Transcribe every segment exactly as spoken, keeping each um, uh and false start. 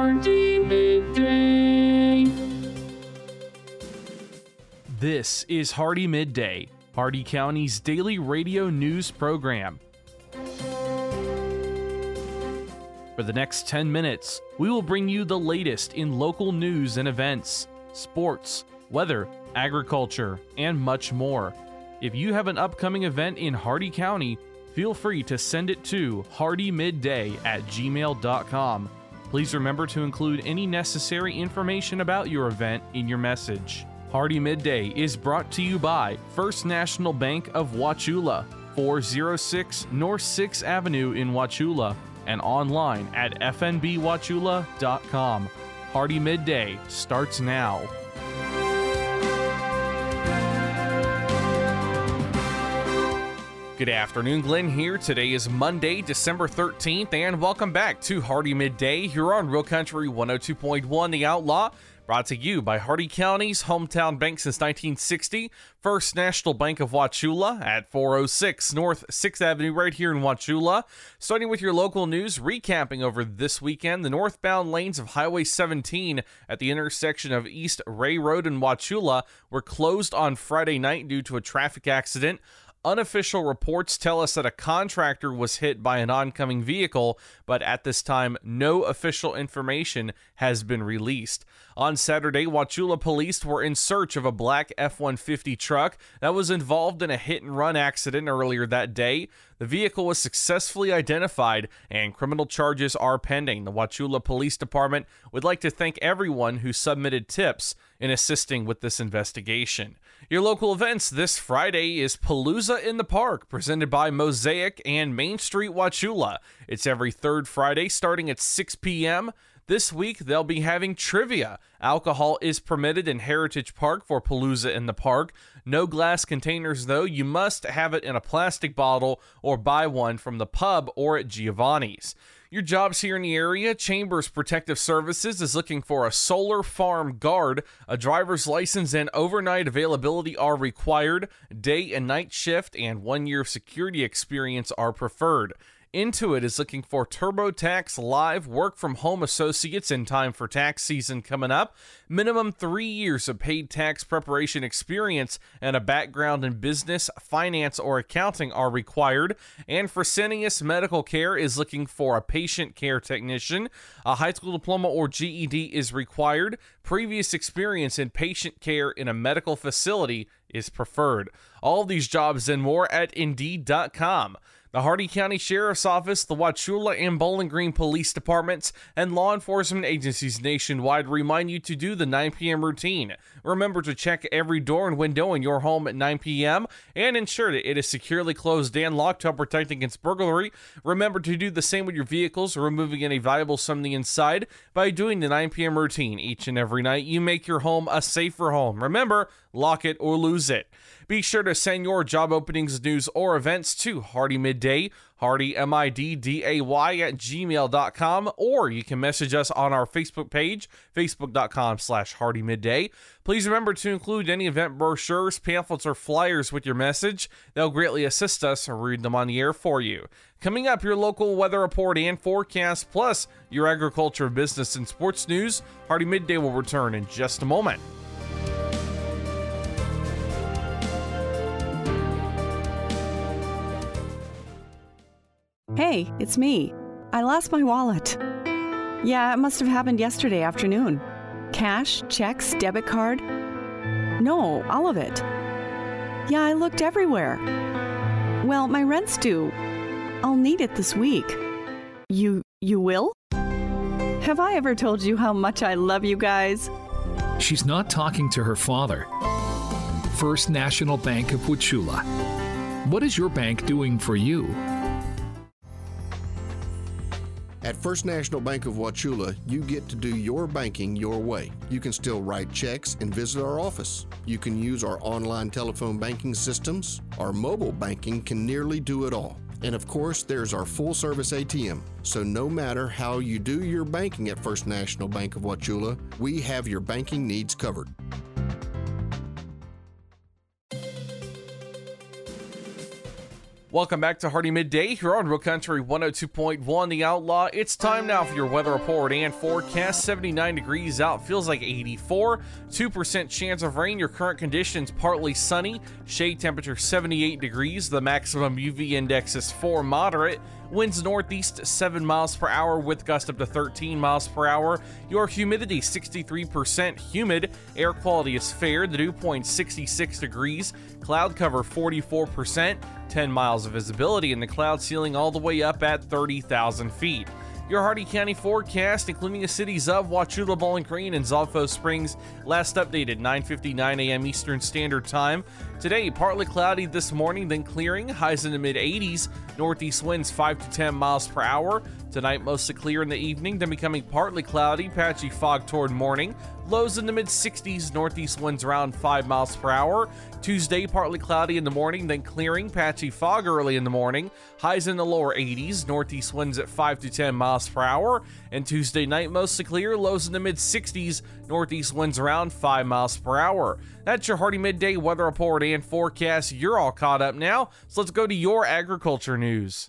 Hardee Midday. This is Hardee Midday, Hardee County's daily radio news program. For the next ten minutes, we will bring you the latest in local news and events, sports, weather, agriculture, and much more. If you have an upcoming event in Hardee County, feel free to send it to hardee midday at gmail dot com. Please remember to include any necessary information about your event in your message. Hardee Midday is brought to you by First National Bank of Wauchula, four oh six North sixth Avenue in Wauchula, and online at f n b wauchula dot com. Hardee Midday starts now. Good afternoon, Glenn here. Today is Monday, December thirteenth, and welcome back to Hardee Midday here on Real Country one oh two point one The Outlaw, brought to you by Hardee County's hometown bank since nineteen sixty, First National Bank of Wauchula at four oh six North sixth Avenue right here in Wauchula. Starting with your local news, recapping over this weekend, the northbound lanes of Highway seventeen at the intersection of East Ray Road and Wauchula were closed on Friday night due to a traffic accident. Unofficial reports tell us that a contractor was hit by an oncoming vehicle, but at this time, no official information has been released. On Saturday, Wauchula police were in search of a black F one fifty truck that was involved in a hit-and-run accident earlier that day. The vehicle was successfully identified, and criminal charges are pending. The Wauchula Police Department would like to thank everyone who submitted tips in assisting with this investigation. Your local events this Friday is Palooza in the Park, presented by Mosaic and Main Street Wauchula. It's every third Friday starting at six p.m. This week, they'll be having trivia. Alcohol is permitted in Heritage Park for Palooza in the Park. No glass containers, though. You must have it in a plastic bottle or buy one from the pub or at Giovanni's. Your jobs here in the area, Chambers Protective Services is looking for a solar farm guard. A driver's license and overnight availability are required. Day and night shift and one year of security experience are preferred. Intuit is looking for TurboTax Live work-from-home associates in time for tax season coming up. Minimum three years of paid tax preparation experience and a background in business, finance, or accounting are required. And Fresenius Medical Care is looking for a patient care technician. A high school diploma or G E D is required. Previous experience in patient care in a medical facility is preferred. All of these jobs and more at Indeed dot com. The Hardee County Sheriff's Office, the Wauchula and Bowling Green Police Departments, and law enforcement agencies nationwide remind you to do the nine p.m. routine. Remember to check every door and window in your home at nine p.m. and ensure that it is securely closed and locked to protect against burglary. Remember to do the same with your vehicles, removing any valuables from the inside. By doing the nine p.m. routine each and every night, you make your home a safer home. Remember, lock it or lose it. Be sure to send your job openings, news, or events to Hardee Midday, Hardee, M I D D A Y, at gmail dot com, or you can message us on our Facebook page, facebook dot com slash Hardee Midday. Please remember to include any event brochures, pamphlets, or flyers with your message. They'll greatly assist us in reading them on the air for you. Coming up, your local weather report and forecast, plus your agriculture, business, and sports news. Hardee Midday will return in just a moment. Hey, it's me. I lost my wallet. Yeah, it must have happened yesterday afternoon. Cash, checks, debit card. No, all of it. Yeah, I looked everywhere. Well, my rent's due. I'll need it this week. You, you will? Have I ever told you how much I love you guys? She's not talking to her father. First National Bank of Wauchula. What is your bank doing for you? At First National Bank of Wauchula, you get to do your banking your way. You can still write checks and visit our office. You can use our online telephone banking systems. Our mobile banking can nearly do it all. And of course, there's our full-service A T M. So no matter how you do your banking at First National Bank of Wauchula, we have your banking needs covered. Welcome back to Hardy Midday here on Real Country one oh two point one The Outlaw. It's time now for your weather report and forecast. seventy-nine degrees out, feels like eighty-four. two percent chance of rain. Your current conditions partly sunny. Shade temperature seventy-eight degrees. The maximum U V index is four, moderate. Winds northeast seven miles per hour with gusts up to thirteen miles per hour. Your humidity sixty-three percent humid. Air quality is fair. The dew point sixty-six degrees. Cloud cover forty-four percent. ten miles of visibility, and the cloud ceiling all the way up at thirty thousand feet. Your Hardy County forecast, including the cities of Wauchula, Bowling Green, and Zolfo Springs, last updated nine fifty-nine a.m. Eastern Standard Time. Today, partly cloudy this morning, then clearing, highs in the mid eighties, northeast winds five to ten miles per hour. Tonight, mostly clear in the evening, then becoming partly cloudy, patchy fog toward morning. Lows in the mid sixties, northeast winds around five miles per hour. Tuesday, partly cloudy in the morning, then clearing, patchy fog early in the morning. Highs in the lower eighties, northeast winds at five to ten miles per hour. And Tuesday night, mostly clear, lows in the mid sixties, northeast winds around five miles per hour. That's your Hardy Midday weather report and forecast. You're all caught up now, so let's go to your agriculture news.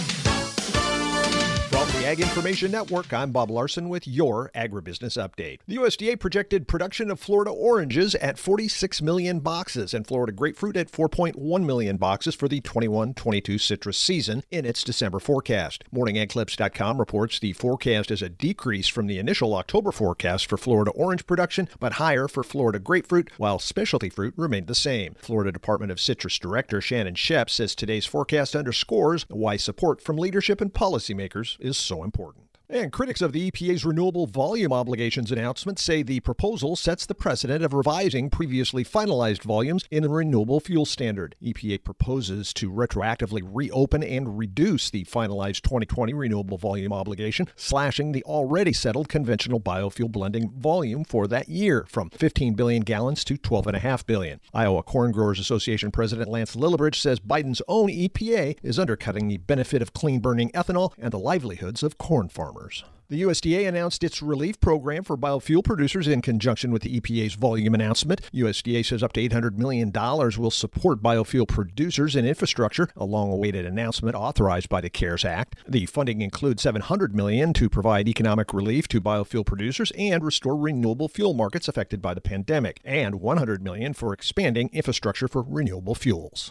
From the Ag Information Network, I'm Bob Larson with your Agribusiness Update. The U S D A projected production of Florida oranges at forty-six million boxes and Florida grapefruit at four point one million boxes for the twenty-one twenty-two citrus season in its December forecast. Morning Ag Clips dot com reports the forecast is a decrease from the initial October forecast for Florida orange production, but higher for Florida grapefruit, while specialty fruit remained the same. Florida Department of Citrus Director Shannon Shepp says today's forecast underscores why support from leadership and policymakers is so important. And critics of the E P A's renewable volume obligations announcement say the proposal sets the precedent of revising previously finalized volumes in the renewable fuel standard. E P A proposes to retroactively reopen and reduce the finalized twenty twenty renewable volume obligation, slashing the already settled conventional biofuel blending volume for that year from fifteen billion gallons to twelve point five billion. Iowa Corn Growers Association President Lance Lillibridge says Biden's own E P A is undercutting the benefit of clean-burning ethanol and the livelihoods of corn farmers. The U S D A announced its relief program for biofuel producers in conjunction with the E P A's volume announcement. U S D A says up to eight hundred million dollars will support biofuel producers and infrastructure, a long-awaited announcement authorized by the CARES Act. The funding includes seven hundred million dollars to provide economic relief to biofuel producers and restore renewable fuel markets affected by the pandemic, and one hundred million dollars for expanding infrastructure for renewable fuels.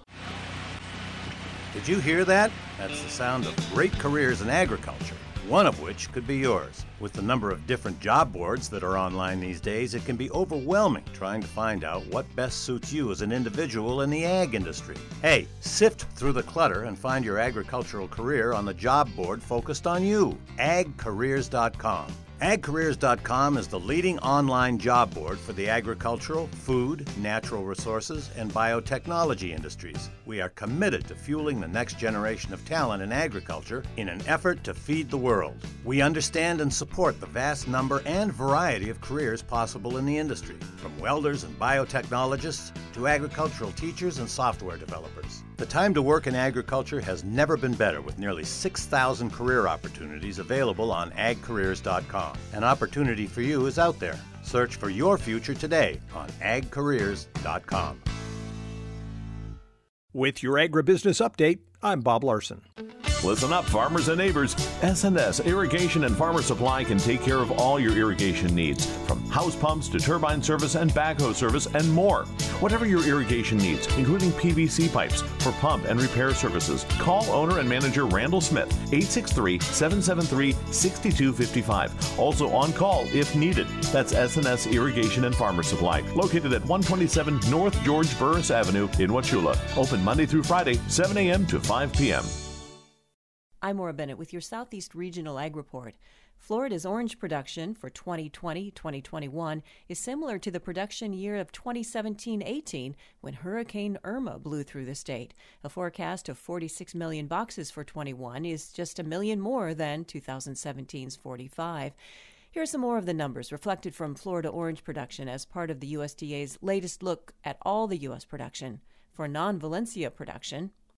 Did you hear that? That's the sound of great careers in agriculture, one of which could be yours. With the number of different job boards that are online these days, it can be overwhelming trying to find out what best suits you as an individual in the ag industry. Hey, sift through the clutter and find your agricultural career on the job board focused on you, ag careers dot com. ag careers dot com is the leading online job board for the agricultural, food, natural resources, and biotechnology industries. We are committed to fueling the next generation of talent in agriculture in an effort to feed the world. We understand and support the vast number and variety of careers possible in the industry, from welders and biotechnologists to agricultural teachers and software developers. The time to work in agriculture has never been better, with nearly six thousand career opportunities available on ag careers dot com. An opportunity for you is out there. Search for your future today on ag careers dot com. With your Agribusiness Update, I'm Bob Larson. Listen up, farmers and neighbors. S and S Irrigation and Farmer Supply can take care of all your irrigation needs, from house pumps to turbine service and backhoe service and more. Whatever your irrigation needs, including P V C pipes for pump and repair services, call owner and manager Randall Smith, eight six three, seven seven three, six two five five. Also on call if needed. That's S and S Irrigation and Farmer Supply, located at one twenty-seven North George Burris Avenue in Wauchula. Open Monday through Friday, seven a.m. to five p.m. I'm Maura Bennett with your Southeast Regional Ag Report. Florida's orange production for twenty twenty to twenty twenty-one is similar to the production year of twenty seventeen eighteen when Hurricane Irma blew through the state. A forecast of forty-six million boxes for twenty-one is just a million more than twenty seventeen's forty-five. Here are some more of the numbers reflected from Florida orange production as part of the U S D A's latest look at all the U S production. For non-Valencia production,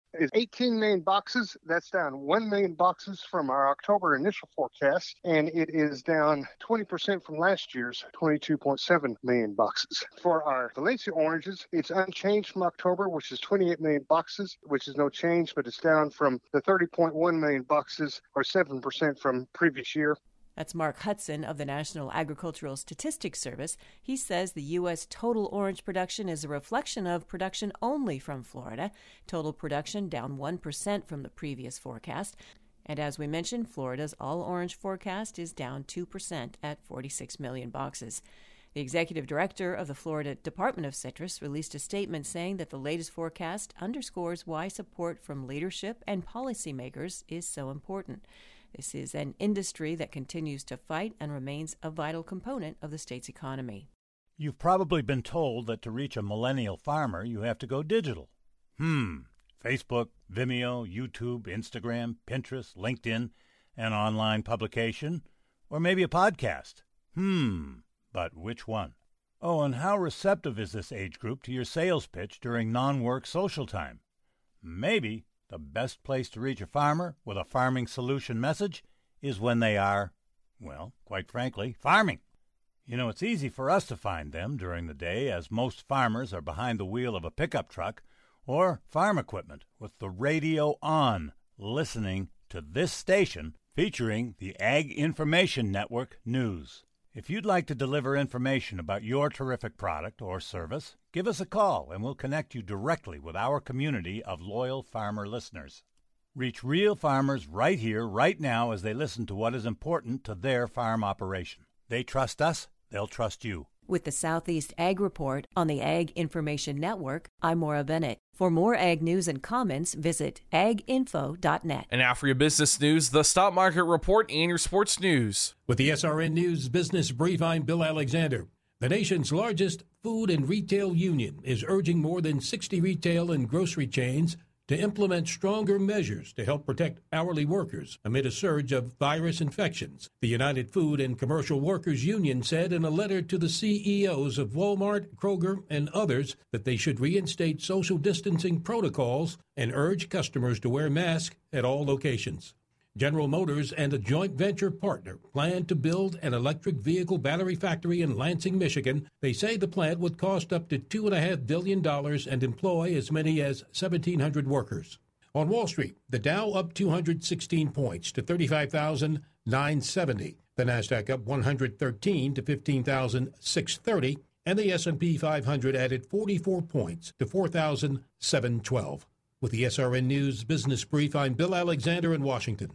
is eighteen million boxes. That's down one million boxes from our October initial forecast, and it is down twenty percent from last year's twenty-two point seven million boxes. For our Valencia oranges, it's unchanged from October, which is twenty-eight million boxes, which is no change, but it's down from the thirty point one million boxes, or seven percent from previous year. That's Mark Hudson of the National Agricultural Statistics Service. He says the U S total orange production is a reflection of production only from Florida. Total production down one percent from the previous forecast. And as we mentioned, Florida's all-orange forecast is down two percent at forty-six million boxes. The executive director of the Florida Department of Citrus released a statement saying that the latest forecast underscores why support from leadership and policymakers is so important. This is an industry that continues to fight and remains a vital component of the state's economy. You've probably been told that to reach a millennial farmer, you have to go digital. Hmm. Facebook, Vimeo, YouTube, Instagram, Pinterest, LinkedIn, an online publication, or maybe a podcast. Hmm. But which one? Oh, and how receptive is this age group to your sales pitch during non-work social time? Maybe the best place to reach a farmer with a farming solution message is when they are, well, quite frankly, farming. You know, it's easy for us to find them during the day, as most farmers are behind the wheel of a pickup truck or farm equipment with the radio on, listening to this station featuring the Ag Information Network News. If you'd like to deliver information about your terrific product or service, give us a call and we'll connect you directly with our community of loyal farmer listeners. Reach real farmers right here, right now, as they listen to what is important to their farm operation. They trust us, they'll trust you. With the Southeast Ag Report on the Ag Information Network, I'm Maura Bennett. For more ag news and comments, visit ag info dot net. And now for your business news, the stock market report, and your sports news. With the S R N News Business Brief, I'm Bill Alexander. The nation's largest food and retail union is urging more than sixty retail and grocery chains to implement stronger measures to help protect hourly workers amid a surge of virus infections. The United Food and Commercial Workers Union said in a letter to the C E Os of Walmart, Kroger, and others that they should reinstate social distancing protocols and urge customers to wear masks at all locations. General Motors and a joint venture partner plan to build an electric vehicle battery factory in Lansing, Michigan. They say the plant would cost up to two point five billion dollars and employ as many as seventeen hundred workers. On Wall Street, the Dow up two hundred sixteen points to thirty-five thousand nine hundred seventy. The Nasdaq up one hundred thirteen to fifteen thousand six hundred thirty. And the S and P five hundred added forty-four points to four thousand seven hundred twelve. With the S R N News Business Brief, I'm Bill Alexander in Washington.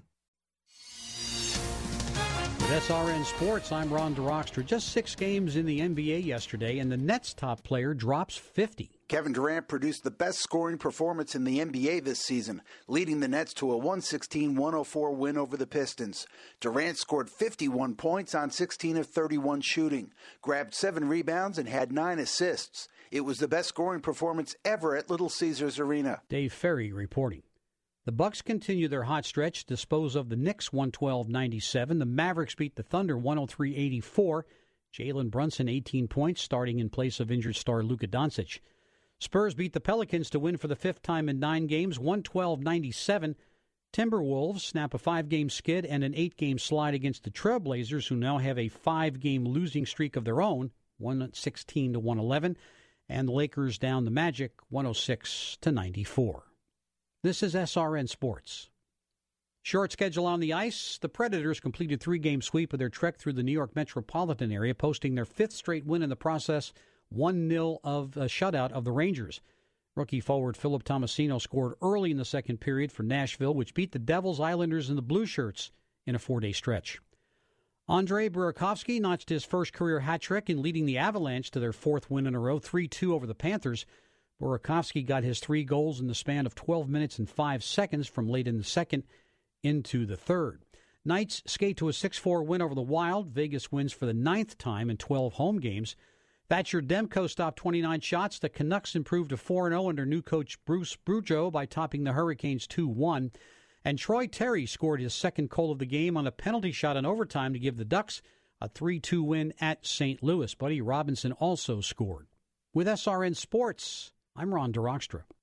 With S R N Sports, I'm Ron DeRockstra. Just six games in the N B A yesterday, and the Nets' top player drops fifty. Kevin Durant produced the best scoring performance in the N B A this season, leading the Nets to a one sixteen one oh four win over the Pistons. Durant scored fifty-one points on sixteen of thirty-one shooting, grabbed seven rebounds, and had nine assists. It was the best scoring performance ever at Little Caesars Arena. Dave Ferry reporting. The Bucks continue their hot stretch, dispose of the Knicks one twelve ninety-seven. The Mavericks beat the Thunder one oh three eighty-four. Jalen Brunson, eighteen points, starting in place of injured star Luka Doncic. Spurs beat the Pelicans to win for the fifth time in nine games, one twelve ninety-seven. Timberwolves snap a five-game skid and an eight-game slide against the Trailblazers, who now have a five-game losing streak of their own, one sixteen to one eleven. And the Lakers down the Magic, one oh six to ninety-four. This is S R N Sports. Short schedule on the ice. The Predators completed three-game sweep of their trek through the New York metropolitan area, posting their fifth straight win in the process, one nil of a shutout of the Rangers. Rookie forward Philip Tomasino scored early in the second period for Nashville, which beat the Devils, Islanders, and the Blue Shirts in a four-day stretch. Andrei Burakovsky notched his first career hat trick in leading the Avalanche to their fourth win in a row, three two over the Panthers. Burakovsky got his three goals in the span of twelve minutes and five seconds from late in the second into the third. Knights skate to a six four win over the Wild. Vegas wins for the ninth time in twelve home games. Thatcher Demko stopped twenty-nine shots. The Canucks improved to four and oh under new coach Bruce Boudreau by topping the Hurricanes two one. And Troy Terry scored his second goal of the game on a penalty shot in overtime to give the Ducks a three two win at Saint Louis. Buddy Robinson also scored. With S R N Sports, I'm Ron DeRockstra.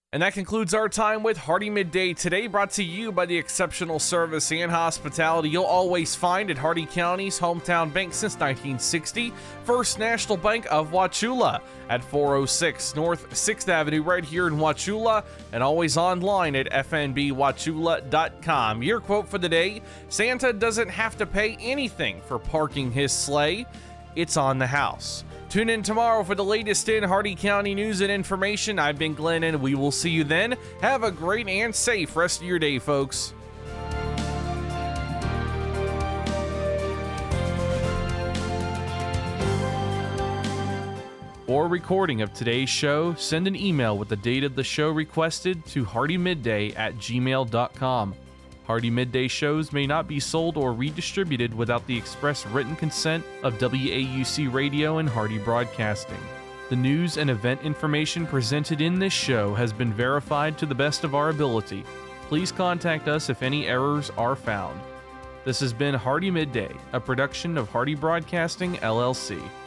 And that concludes our time with Hardee Midday today, brought to you by the exceptional service and hospitality you'll always find at Hardee County's hometown bank since nineteen sixty, First National Bank of Wauchula, at four oh six North sixth Avenue right here in Wauchula, and always online at f n b wauchula dot com. Your quote for the day: Santa doesn't have to pay anything for parking his sleigh. It's on the house. Tune in tomorrow for the latest in Hardee County news and information. I've been Glenn, and we will see you then. Have a great and safe rest of your day, folks. For a recording of today's show, send an email with the date of the show requested to hardee midday at gmail dot com. Hardee Midday shows may not be sold or redistributed without the express written consent of W A U C Radio and Hardee Broadcasting. The news and event information presented in this show has been verified to the best of our ability. Please contact us if any errors are found. This has been Hardee Midday, a production of Hardee Broadcasting, L L C.